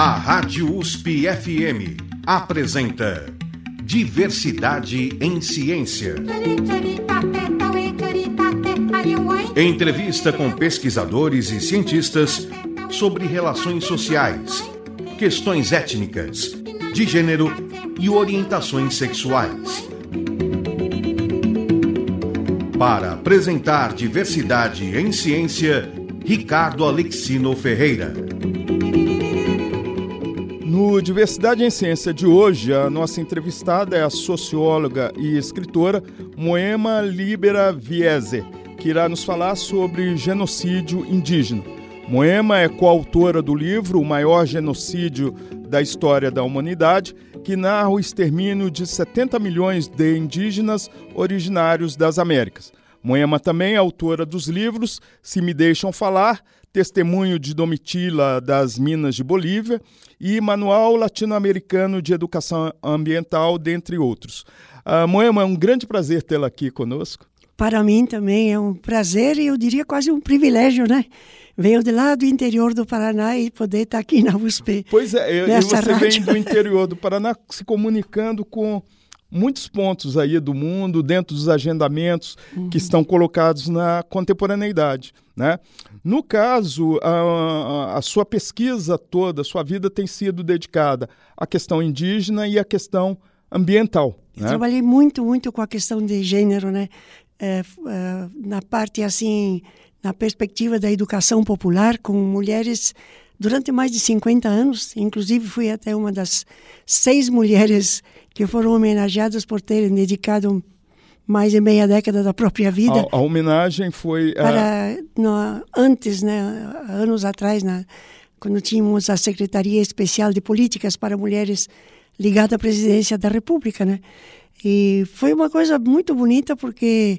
A Rádio USP-FM apresenta Diversidade em Ciência. Entrevista com pesquisadores e cientistas sobre relações sociais, questões étnicas, de gênero e orientações sexuais. Para apresentar Diversidade em Ciência, Ricardo Alexino Ferreira. No Diversidade em Ciência de hoje, a nossa entrevistada é a socióloga e escritora Moema Libera Viese, que irá nos falar sobre genocídio indígena. Moema é coautora do livro O Maior Genocídio da História da Humanidade, que narra o extermínio de 70 milhões de indígenas originários das Américas. Moema também é autora dos livros Se Me Deixam Falar, Testemunho de Domitila das Minas de Bolívia e Manual Latino-Americano de Educação Ambiental, dentre outros. Moema, é um grande prazer tê-la aqui conosco. Para mim também é um prazer e eu diria quase um privilégio, né? Venho de lá do interior do Paraná e poder estar aqui na USP. Pois é, e você vem do interior do Paraná se comunicando com muitos pontos aí do mundo, dentro dos agendamentos que estão colocados na contemporaneidade, né? No caso, a sua pesquisa toda, a sua vida tem sido dedicada à questão indígena e à questão ambiental. Eu trabalhei muito com a questão de gênero, né? Na parte, assim, na perspectiva da educação popular, com mulheres durante mais de 50 anos. Inclusive, fui até uma das 6 mulheres que foram homenageadas por terem dedicado mais de meia década da própria vida. A homenagem foi... antes, né, anos atrás, quando tínhamos a Secretaria Especial de Políticas para Mulheres ligada à Presidência da República, né? E foi uma coisa muito bonita porque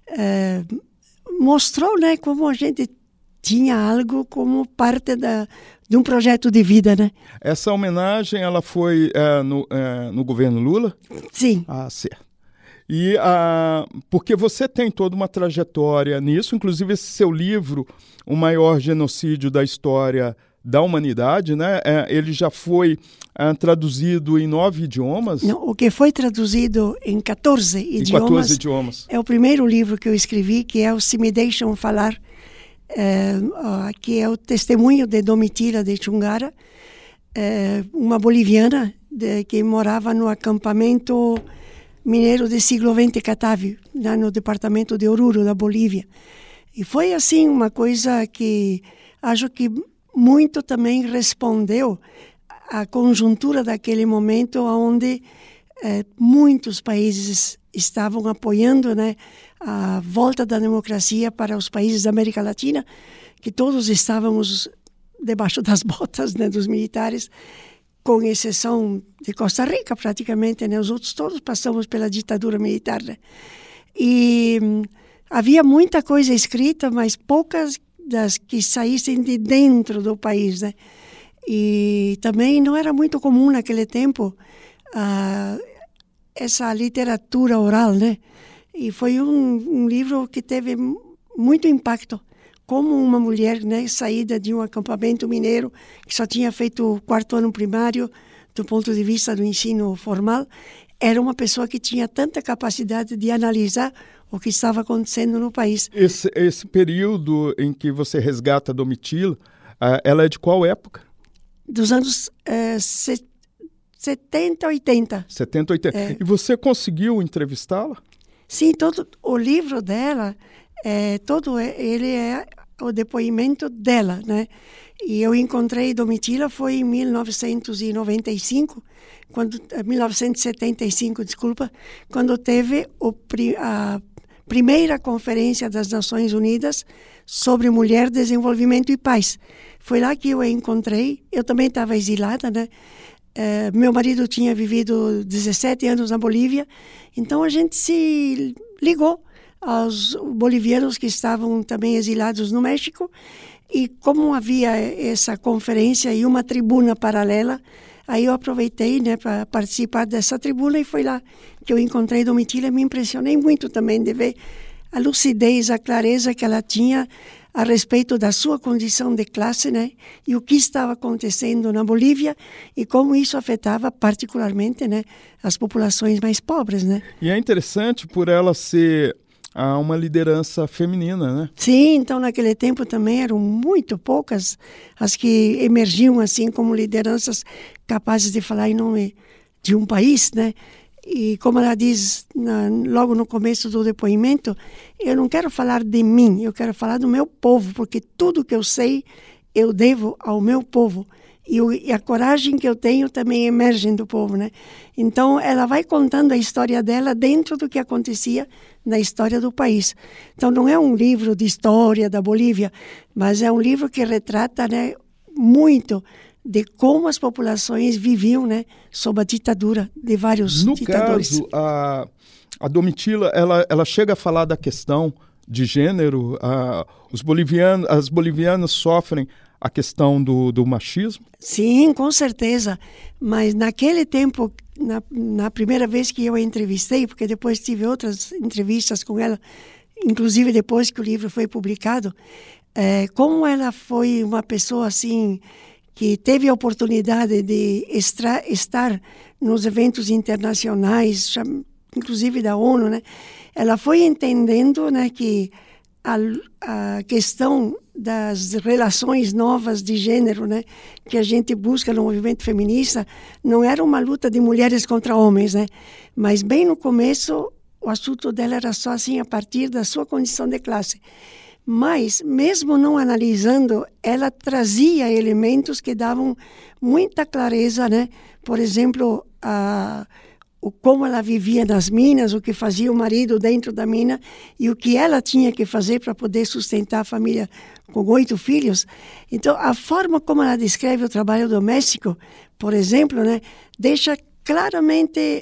mostrou, né, como a gente tinha algo como parte de um projeto de vida, né? Essa homenagem, ela foi no governo Lula? Sim. Ah, certo. E porque você tem toda uma trajetória nisso, inclusive esse seu livro, O Maior Genocídio da História da Humanidade, né? Ele já foi traduzido em 9 idiomas? Não, o que foi traduzido em 14 idiomas. Em 14 idiomas. É o primeiro livro que eu escrevi, que é o Se Me Deixam Falar, que é o testemunho de Domitila de Chungara, uma boliviana que morava no acampamento mineiro do siglo XX Catavi, lá no departamento de Oruro, da Bolívia. E foi assim uma coisa que acho que muito também respondeu à conjuntura daquele momento onde muitos países estavam apoiando, né, a volta da democracia para os países da América Latina, que todos estávamos debaixo das botas, né, dos militares, com exceção de Costa Rica, praticamente, né? Os outros todos passamos pela ditadura militar, né? E havia muita coisa escrita, mas poucas das que saíssem de dentro do país, né? E também não era muito comum naquele tempo essa literatura oral, né? E foi um livro que teve muito impacto. Como uma mulher, né, saída de um acampamento mineiro que só tinha feito o 4º ano primário, do ponto de vista do ensino formal, era uma pessoa que tinha tanta capacidade de analisar o que estava acontecendo no país. Esse período em que você resgata Domitila, ela é de qual época? Dos anos 70, 80. 70, 80. E você conseguiu entrevistá-la? Sim, todo o livro dela, ele é o depoimento dela, né? E eu encontrei Domitila foi em 1975, 1975, desculpa, quando teve a primeira Conferência das Nações Unidas sobre Mulher, Desenvolvimento e Paz. Foi lá que eu a encontrei. Eu também estava exilada, né? Meu marido tinha vivido 17 anos na Bolívia, então a gente se ligou aos bolivianos que estavam também exilados no México, e como havia essa conferência e uma tribuna paralela, aí eu aproveitei, né, para participar dessa tribuna, e foi lá que eu encontrei Domitila. Me impressionei muito também de ver a lucidez, a clareza que ela tinha a respeito da sua condição de classe, né, e o que estava acontecendo na Bolívia e como isso afetava particularmente, né, as populações mais pobres, né. E é interessante por ela ser uma liderança feminina, né? Sim, então naquele tempo também eram muito poucas as que emergiam assim como lideranças capazes de falar em nome de um país, né? E como ela diz logo no começo do depoimento, eu não quero falar de mim, eu quero falar do meu povo, porque tudo que eu sei eu devo ao meu povo. E a coragem que eu tenho também emerge do povo, né? Então, ela vai contando a história dela dentro do que acontecia na história do país. Então, não é um livro de história da Bolívia, mas é um livro que retrata, né, muito de como as populações viviam, né, sob a ditadura de vários ditadores. No caso, a Domitila, ela chega a falar da questão de gênero, as bolivianas sofrem a questão do machismo? Sim, com certeza. Mas naquele tempo, na primeira vez que eu a entrevistei, porque depois tive outras entrevistas com ela, inclusive depois que o livro foi publicado, como ela foi uma pessoa assim que teve a oportunidade de estar nos eventos internacionais, inclusive da ONU, né? Ela foi entendendo, né, que a questão das relações novas de gênero, né, que a gente busca no movimento feminista, não era uma luta de mulheres contra homens, né? Mas bem no começo, o assunto dela era só assim, a partir da sua condição de classe. Mas, mesmo não analisando, ela trazia elementos que davam muita clareza, né? Por exemplo, como ela vivia nas minas, o que fazia o marido dentro da mina e o que ela tinha que fazer para poder sustentar a família com 8 filhos. Então, a forma como ela descreve o trabalho doméstico, por exemplo, né, deixa claramente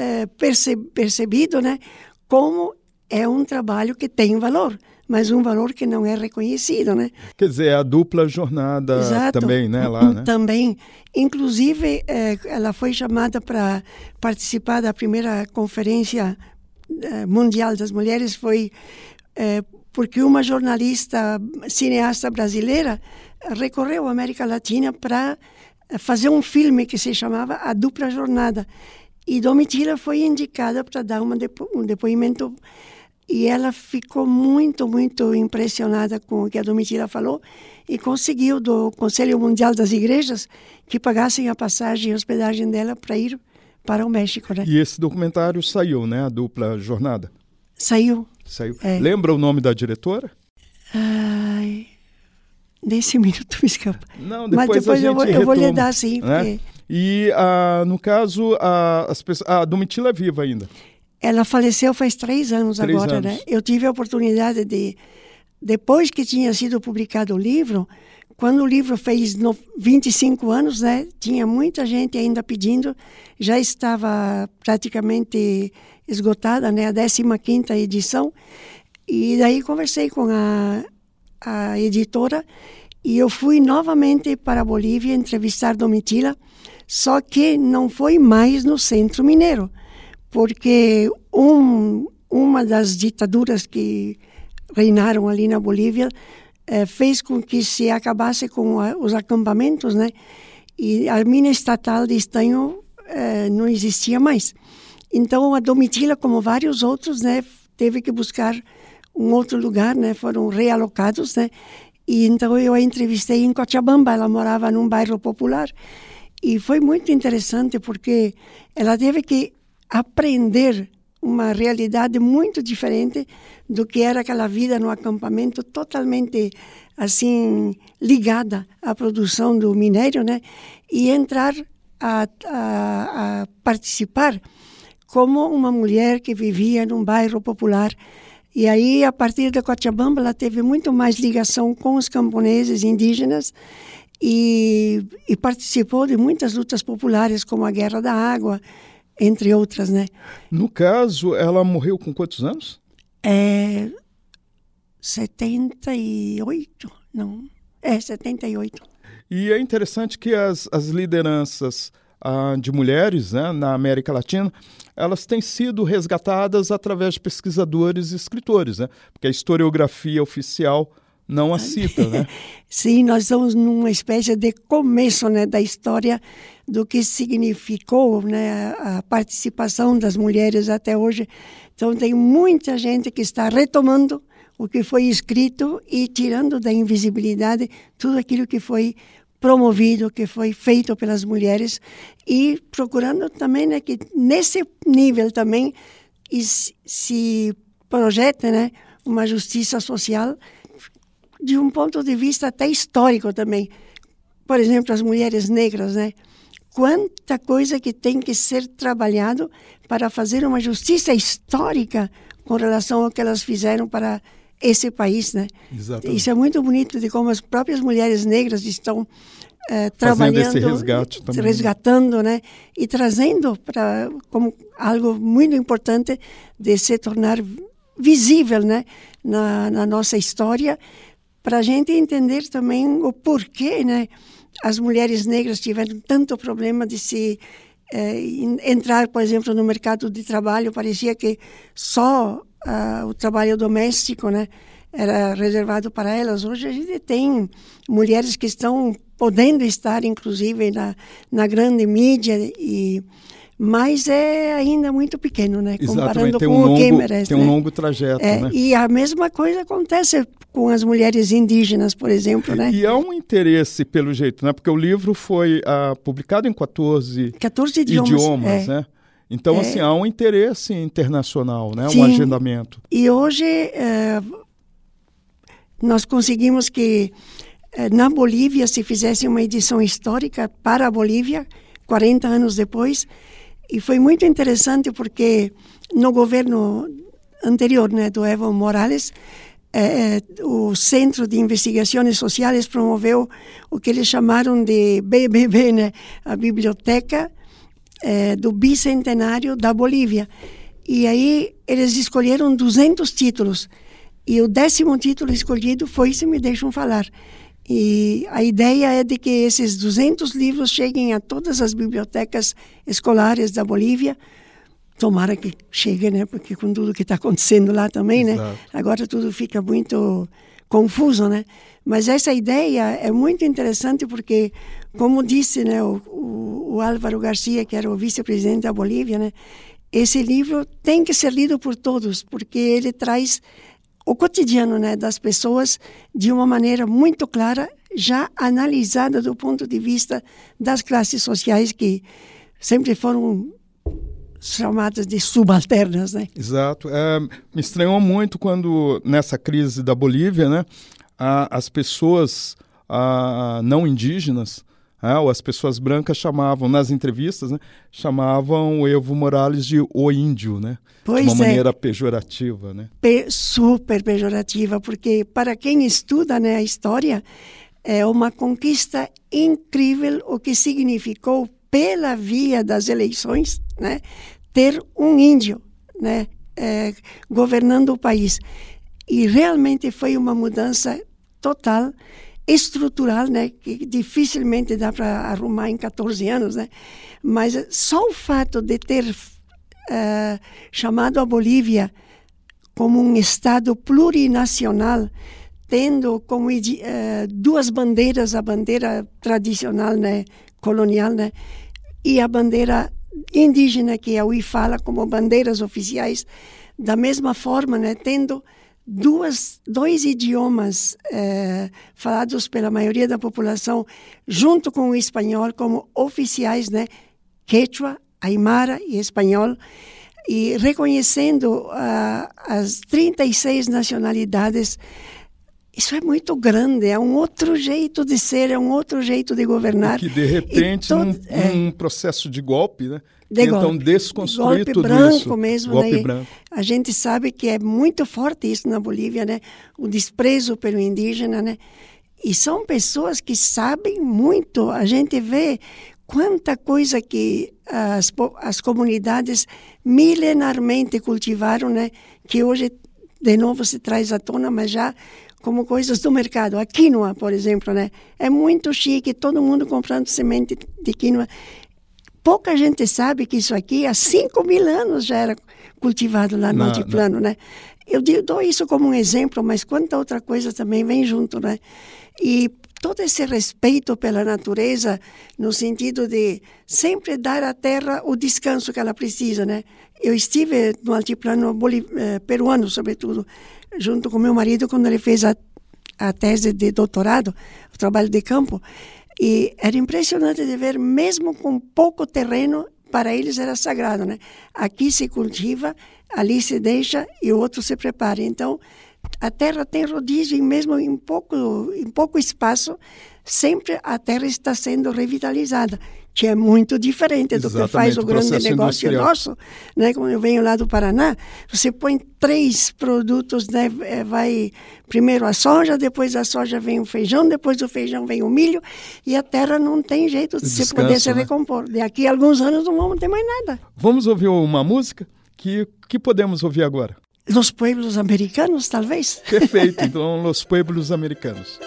percebido, né, como é um trabalho que tem valor, mas um valor que não é reconhecido, né? Quer dizer, a dupla jornada. Exato. Também, né, lá, né? Também. Inclusive, ela foi chamada para participar da primeira Conferência Mundial das Mulheres, foi porque uma jornalista, cineasta brasileira, recorreu à América Latina para fazer um filme que se chamava A Dupla Jornada. E Domitila foi indicada para dar um depoimento. E ela ficou muito, muito impressionada com o que a Domitila falou e conseguiu do Conselho Mundial das Igrejas que pagassem a passagem e a hospedagem dela para ir para o México, né? E esse documentário saiu, né? A Dupla Jornada. Saiu. Lembra o nome da diretora? Ai, nesse minuto me escapa. Não, depois eu vou lhe dar, sim. Né? Porque... E, no caso, a Domitila é viva ainda? Ela faleceu faz 3 anos agora, né? Eu tive a oportunidade de, depois que tinha sido publicado o livro, quando o livro fez 25 anos, né? Tinha muita gente ainda pedindo, já estava praticamente esgotada, né? A 15ª edição. E daí conversei com a editora e eu fui novamente para a Bolívia entrevistar Domitila, só que não foi mais no Centro Mineiro, porque uma das ditaduras que reinaram ali na Bolívia fez com que se acabasse com os acampamentos, né? E a mina estatal de estanho não existia mais. Então, a Domitila, como vários outros, né, teve que buscar um outro lugar, né? Foram realocados, né? E então eu a entrevistei em Cochabamba, ela morava num bairro popular. E foi muito interessante porque ela teve que aprender uma realidade muito diferente do que era aquela vida no acampamento, totalmente assim ligada à produção do minério, né? E entrar a participar como uma mulher que vivia num bairro popular. E aí, a partir de Cochabamba, ela teve muito mais ligação com os camponeses indígenas e participou de muitas lutas populares, como a Guerra da Água, entre outras, né? No caso, ela morreu com quantos anos? 78, não. 78. E é interessante que as lideranças de mulheres, né, na América Latina, elas têm sido resgatadas através de pesquisadores e escritores, né? Porque a historiografia oficial não a cita, né? Sim, nós estamos numa espécie de começo, né, da história do que significou, né, a participação das mulheres até hoje. Então tem muita gente que está retomando o que foi escrito e tirando da invisibilidade tudo aquilo que foi promovido, que foi feito pelas mulheres, e procurando também, né, que nesse nível também se projete, né, uma justiça social de um ponto de vista até histórico também. Por exemplo, as mulheres negras, né? Quanta coisa que tem que ser trabalhado para fazer uma justiça histórica com relação ao que elas fizeram para esse país, né? Exatamente. Isso é muito bonito de como as próprias mulheres negras estão trabalhando, esse resgate também, resgatando, né? E trazendo para como algo muito importante de se tornar visível, né? Na nossa história, para a gente entender também o porquê, né? As mulheres negras tiveram tanto problema de se entrar, por exemplo, no mercado de trabalho. Parecia que só o trabalho doméstico, né, era reservado para elas. Hoje a gente tem mulheres que estão podendo estar, inclusive, na grande mídia, mas é ainda muito pequeno, né? Comparando com o que merece. Tem um longo trajeto, né? E a mesma coisa acontece com as mulheres indígenas, por exemplo, né? E há um interesse, pelo jeito, né? Porque o livro foi publicado em 14 idiomas, né? Então, assim, há um interesse internacional, né? Sim. Um agendamento. E hoje nós conseguimos que na Bolívia se fizesse uma edição histórica para a Bolívia, 40 anos depois, e foi muito interessante porque no governo anterior, né, do Evo Morales, o Centro de Investigações Sociais promoveu o que eles chamaram de BBB, né, a Biblioteca do Bicentenário da Bolívia. E aí eles escolheram 200 títulos. E o 10º título escolhido foi Se Me Deixam Falar. E a ideia é de que esses 200 livros cheguem a todas as bibliotecas escolares da Bolívia. Tomara que chegue, né? Porque com tudo que está acontecendo lá também, né? Agora tudo fica muito confuso, né? Mas essa ideia é muito interessante porque, como disse, né, o Álvaro Garcia, que era o vice-presidente da Bolívia, né? Esse livro tem que ser lido por todos, porque ele traz o cotidiano, né, das pessoas de uma maneira muito clara, já analisada do ponto de vista das classes sociais que sempre foram chamadas de subalternas, né? Exato. Me estranhou muito quando, nessa crise da Bolívia, né, as pessoas não indígenas, ou as pessoas brancas chamavam, nas entrevistas, né, chamavam o Evo Morales de o índio, né? Pois de uma maneira pejorativa, né? Super pejorativa, porque para quem estuda, né, a história, é uma conquista incrível o que significou pela via das eleições, né, ter um índio, né, governando o país. E realmente foi uma mudança total, estrutural, né, que dificilmente dá para arrumar em 14 anos, né? Mas só o fato de ter chamado a Bolívia como um estado plurinacional, tendo como duas bandeiras, a bandeira tradicional, né, colonial, né, e a bandeira indígena, que é o IFALA, como bandeiras oficiais, da mesma forma, né, tendo dois idiomas falados pela maioria da população, junto com o espanhol, como oficiais, né, quechua, aimara e espanhol, e reconhecendo as 36 nacionalidades. Isso é muito grande, é um outro jeito de ser, é um outro jeito de governar. Que, de repente, num processo de golpe, né? Tentam desconstruir golpe tudo branco isso. Mesmo, golpe né? branco. A gente sabe que é muito forte isso na Bolívia, né? O desprezo pelo indígena, né? E são pessoas que sabem muito. A gente vê quanta coisa que as comunidades milenarmente cultivaram, né? Que hoje, de novo, se traz à tona, mas já como coisas do mercado. A quinoa, por exemplo, né? É muito chique, todo mundo comprando semente de quinoa. pouca gente sabe que isso aqui há 5.000 anos já era cultivado lá no altiplano, né? Eu dou isso como um exemplo, mas quanta outra coisa também vem junto, né? E todo esse respeito pela natureza, no sentido de sempre dar à terra o descanso que ela precisa, né? Eu estive no altiplano peruano, sobretudo, junto com meu marido, quando ele fez a tese de doutorado, o trabalho de campo, e era impressionante de ver, mesmo com pouco terreno, para eles era sagrado, né? Aqui se cultiva, ali se deixa e o outro se prepara. Então, a terra tem rodízio e mesmo em pouco espaço, sempre a terra está sendo revitalizada, que é muito diferente do que faz o grande negócio nosso, né? Como eu venho lá do Paraná, você põe 3 produtos, né? Vai primeiro a soja, depois da soja vem o feijão, depois do feijão vem o milho, e a terra não tem jeito de se poder se recompor. Daqui a alguns anos não vamos ter mais nada. Vamos ouvir uma música? Que podemos ouvir agora? Los Pueblos Americanos, talvez? Perfeito, então Los Pueblos Americanos.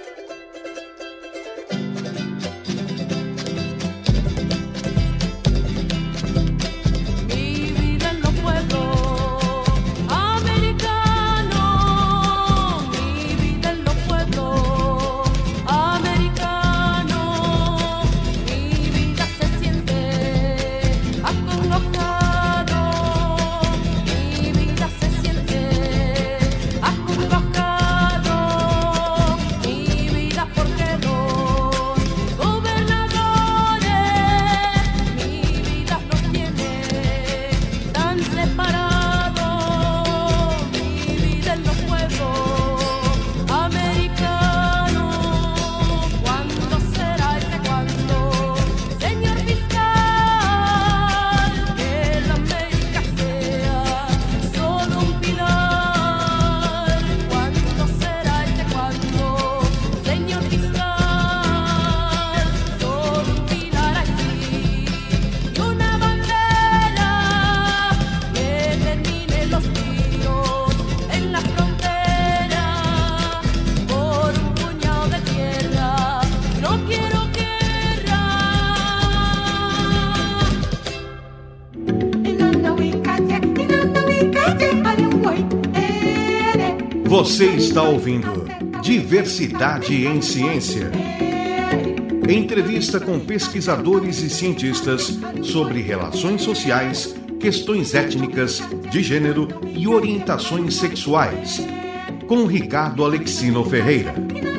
Você está ouvindo Diversidade em Ciência. Entrevista com pesquisadores e cientistas sobre relações sociais, questões étnicas, de gênero e orientações sexuais. Com Ricardo Alexino Ferreira.